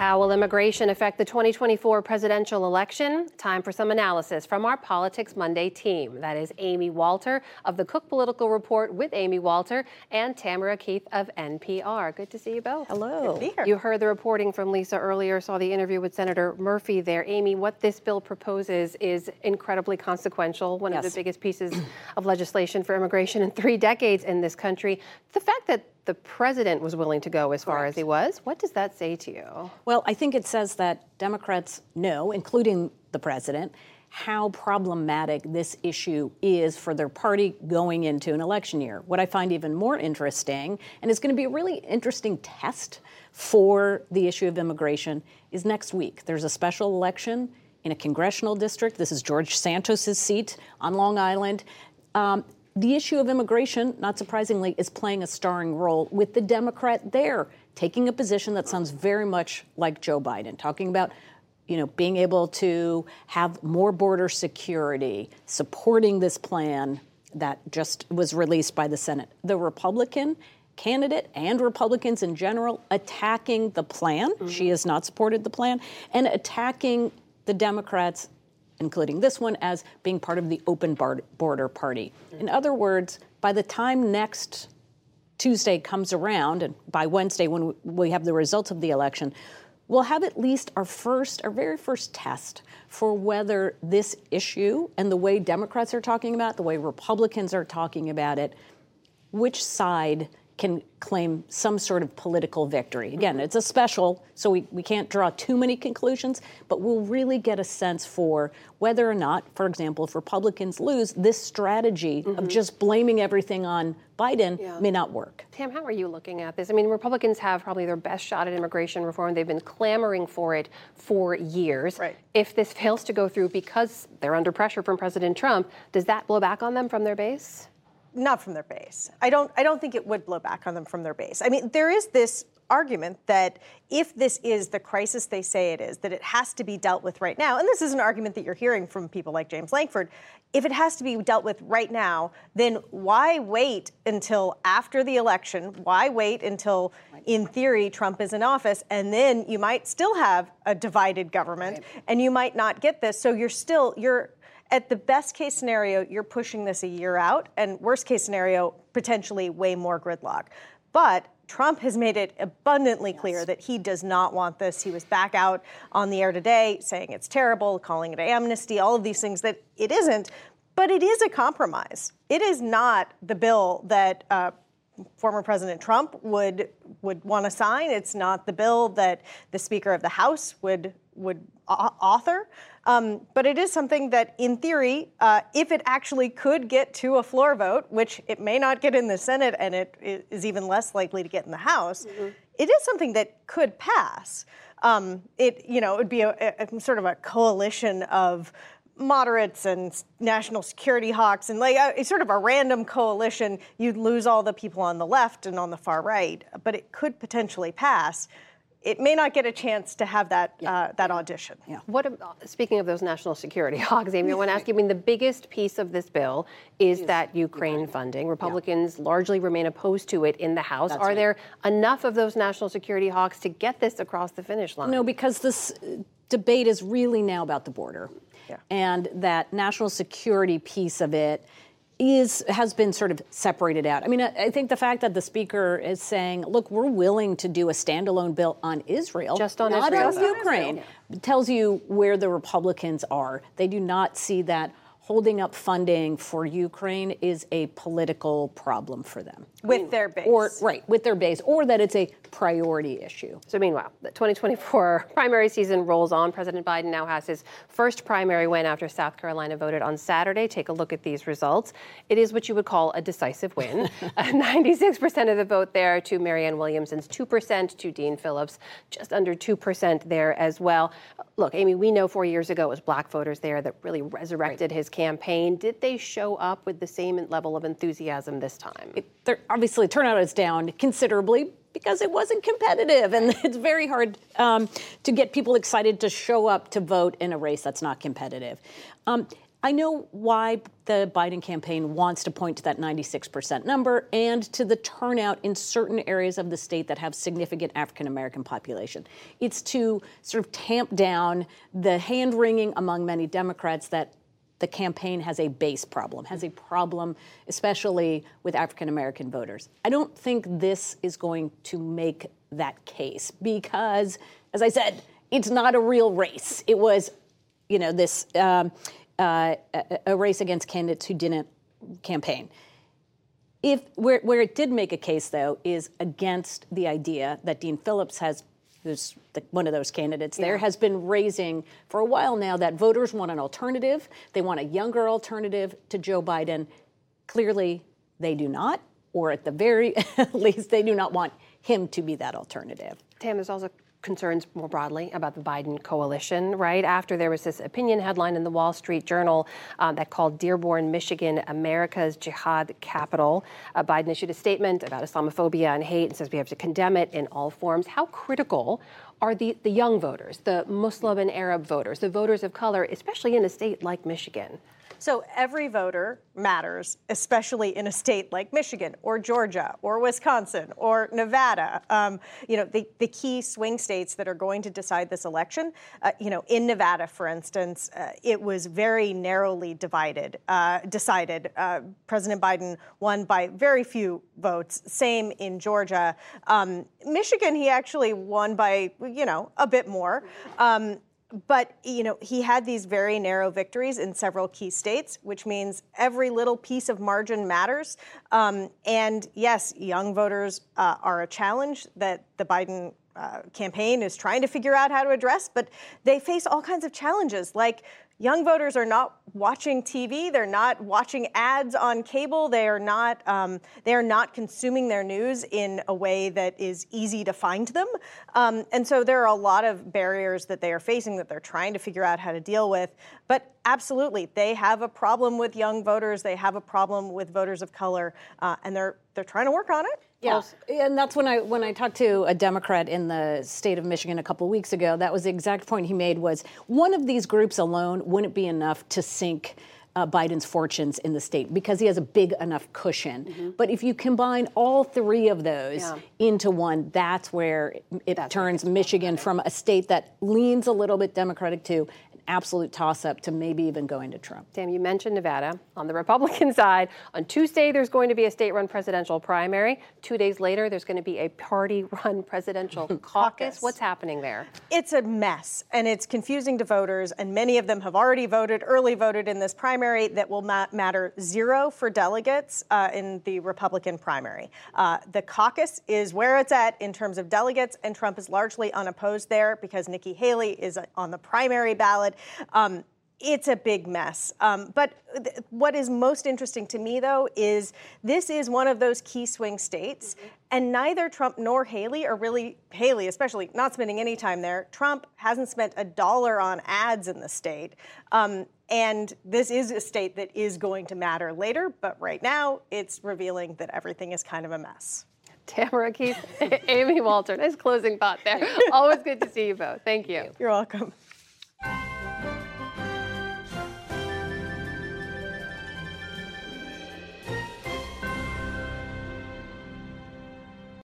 How will immigration affect the 2024 presidential election? Time for some analysis from our Politics Monday team. That is Amy Walter of the Cook Political Report with Amy Walter and Tamara Keith of NPR. Good to see you both. Hello. Good to be here. You heard the reporting from Lisa earlier, saw the interview with Senator Murphy there. Amy, what this bill proposes is incredibly consequential, one of the biggest pieces of legislation for immigration in 3 decades in this country. The fact that the president was willing to go as far as he was, what does that say to you? Well, I think it says that Democrats know, including the president, how problematic this issue is for their party going into an election year. What I find even more interesting, and it's going to be a really interesting test for the issue of immigration, is next week. There's a special election in a congressional district. This is George Santos's seat on Long Island. The issue of immigration, not surprisingly, is playing a starring role with the Democrat there, taking a position that sounds very much like Joe Biden, talking about, being able to have more border security, supporting this plan that just was released by the Senate. The Republican candidate and Republicans in general attacking the plan. She has not supported the plan, and attacking the Democrats, including this one, as being part of the open border party. In other words, by the time next Tuesday comes around, and by Wednesday when we have the results of the election, we'll have at least our very first test for whether this issue and the way Democrats are talking about it, the way Republicans are talking about it, which side can claim some sort of political victory. Again, it's a special, so we can't draw too many conclusions, but we'll really get a sense for whether or not, for example, if Republicans lose, this strategy of just blaming everything on Biden may not work. Tam, how are you looking at this? I mean, Republicans have probably their best shot at immigration reform. They've been clamoring for it for years. Right. If this fails to go through because they're under pressure from President Trump, does that blow back on them from their base? Not from their base. I don't think it would blow back on them from their base. I mean, there is this argument that if this is the crisis they say it is, that it has to be dealt with right now. And this is an argument that you're hearing from people like James Lankford. If it has to be dealt with right now, then why wait until after the election? Why wait until, in theory, Trump is in office? And then you might still have a divided government and you might not get this. So you're at the best case scenario, you're pushing this a year out, and worst case scenario, potentially way more gridlock. But Trump has made it abundantly clear that he does not want this. He was back out on the air today saying it's terrible, calling it amnesty, all of these things that it isn't. But it is a compromise. It is not the bill that former President Trump would want to sign. It's not the bill that the Speaker of the House would author. But it is something that, in theory, if it actually could get to a floor vote, which it may not get in the Senate and it is even less likely to get in the House, it is something that could pass. It would be a sort of a coalition of moderates and national security hawks and it's sort of a random coalition. You'd lose all the people on the left and on the far right, but it could potentially pass. It may not get a chance to have that audition. Yeah. Speaking of those national security hawks, Amy, I want to ask you, the biggest piece of this bill is that Ukraine funding. Republicans largely remain opposed to it in the House. Are there enough of those national security hawks to get this across the finish line? No, because this debate is really now about the border. Yeah. And that national security piece of it has been sort of separated out. I mean, I think the fact that the speaker is saying, look, we're willing to do a standalone bill on Israel, just on not Israel, on Ukraine, tells you where the Republicans are. They do not see that holding up funding for Ukraine is a political problem for them. With their base. With their base, or that it's a priority issue. So meanwhile, the 2024 primary season rolls on. President Biden now has his first primary win after South Carolina voted on Saturday. Take a look at these results. It is what you would call a decisive win. 96% of the vote there to Marianne Williamson's 2%, to Dean Phillips, just under 2% there as well. Look, Amy, we know 4 years ago it was black voters there that really resurrected his campaign. Did they show up with the same level of enthusiasm this time? Obviously, turnout is down considerably because it wasn't competitive, and it's very hard to get people excited to show up to vote in a race that's not competitive. I know why the Biden campaign wants to point to that 96% number and to the turnout in certain areas of the state that have significant African-American population. It's to sort of tamp down the hand-wringing among many Democrats that the campaign has a base problem, has a problem especially with African-American voters. I don't think this is going to make that case because, as I said, it's not a real race. It was, this a race against candidates who didn't campaign. Where it did make a case, though, is against the idea that Dean Phillips who's one of those candidates there, has been raising for a while now that voters want an alternative. They want a younger alternative to Joe Biden. Clearly, they do not, or at the very least, they do not want him to be that alternative. Tam, there's also concerns more broadly about the Biden coalition, right? After there was this opinion headline in the Wall Street Journal that called Dearborn, Michigan, America's jihad capital. Biden issued a statement about Islamophobia and hate and says we have to condemn it in all forms. How critical are the young voters, the Muslim and Arab voters, the voters of color, especially in a state like Michigan? So every voter matters, especially in a state like Michigan or Georgia or Wisconsin or Nevada. The key swing states that are going to decide this election. In Nevada, for instance, it was very narrowly decided. President Biden won by very few votes. Same in Georgia. Michigan, he actually won by a bit more. But, he had these very narrow victories in several key states, which means every little piece of margin matters. And yes, young voters are a challenge that the Biden campaign is trying to figure out how to address, but they face all kinds of challenges, like young voters are not watching TV. They're not watching ads on cable. They are not consuming their news in a way that is easy to find them. And so there are a lot of barriers that they are facing that they're trying to figure out how to deal with. But absolutely, they have a problem with young voters. They have a problem with voters of color, and they're trying to work on it. Yeah, and that's when I talked to a Democrat in the state of Michigan a couple of weeks ago. That was the exact point he made, was one of these groups alone wouldn't be enough to sink Biden's fortunes in the state because he has a big enough cushion. Mm-hmm. But if you combine all three of those into one, that's where it turns Michigan from a state that leans a little bit Democratic to absolute toss-up to maybe even going to Trump. Sam, you mentioned Nevada. On the Republican side, on Tuesday, there's going to be a state-run presidential primary. 2 days later, there's going to be a party-run presidential caucus. What's happening there? It's a mess, and it's confusing to voters, and many of them have already early voted in this primary that will matter zero for delegates in the Republican primary. The caucus is where it's at in terms of delegates, and Trump is largely unopposed there because Nikki Haley is on the primary ballot. It's a big mess. But what is most interesting to me, though, is this is one of those key swing states, and neither Trump nor Haley are really, Haley especially, not spending any time there. Trump hasn't spent $1 on ads in the state. And this is a state that is going to matter later, but right now it's revealing that everything is kind of a mess. Tamara Keith, Amy Walter, nice closing thought there. Always good to see you both. Thank you. You're welcome.